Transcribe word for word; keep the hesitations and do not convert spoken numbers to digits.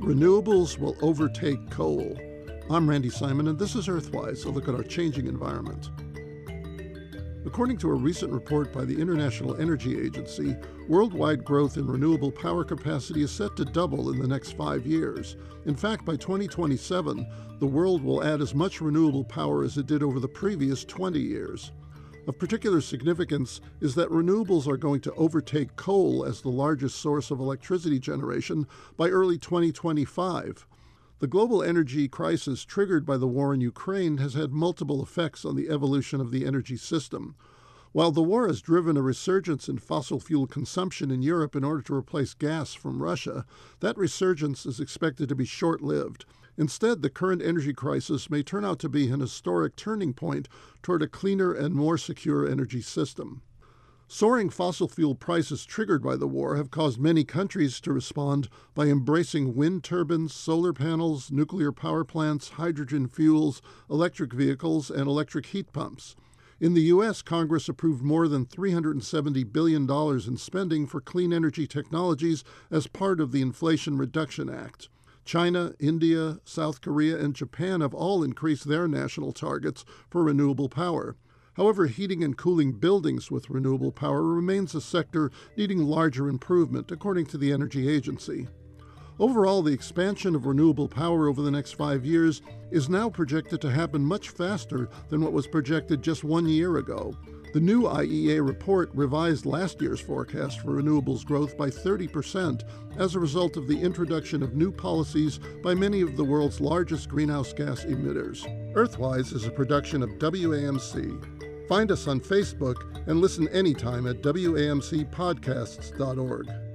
Renewables will overtake coal. I'm Randy Simon, and this is Earthwise, a look at our changing environment. According to a recent report by the International Energy Agency, worldwide growth in renewable power capacity is set to double in the next five years. In fact, by twenty twenty-seven, the world will add as much renewable power as it did over the previous twenty years. Of particular significance is that renewables are going to overtake coal as the largest source of electricity generation by early twenty twenty-five. The global energy crisis triggered by the war in Ukraine has had multiple effects on the evolution of the energy system. While the war has driven a resurgence in fossil fuel consumption in Europe in order to replace gas from Russia, that resurgence is expected to be short-lived. Instead, the current energy crisis may turn out to be an historic turning point toward a cleaner and more secure energy system. Soaring fossil fuel prices triggered by the war have caused many countries to respond by embracing wind turbines, solar panels, nuclear power plants, hydrogen fuels, electric vehicles, and electric heat pumps. In the U S, Congress approved more than three hundred seventy billion dollars in spending for clean energy technologies as part of the Inflation Reduction Act. China, India, South Korea, and Japan have all increased their national targets for renewable power. However, heating and cooling buildings with renewable power remains a sector needing larger improvement, according to the Energy Agency. Overall, the expansion of renewable power over the next five years is now projected to happen much faster than what was projected just one year ago. The new I E A report revised last year's forecast for renewables growth by thirty percent as a result of the introduction of new policies by many of the world's largest greenhouse gas emitters. Earthwise is a production of W A M C. Find us on Facebook and listen anytime at W A M C podcasts dot org.